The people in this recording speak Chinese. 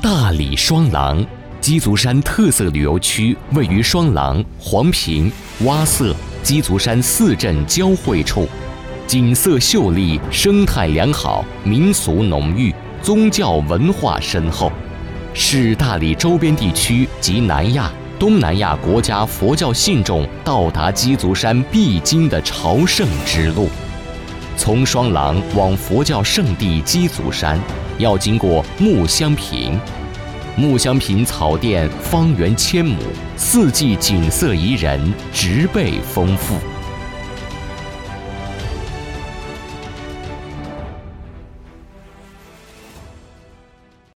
大理双廊，鸡足山特色旅游区位于双廊、黄坪、洼色、鸡足山4镇交汇处，景色秀丽，生态良好，民俗浓郁，宗教文化深厚，是大理周边地区及南亚、东南亚国家佛教信众到达鸡足山必经的朝圣之路。从双廊往佛教圣地鸡足山，要经过木香坪。木香坪草甸方圆1000亩，四季景色宜人，植被丰富。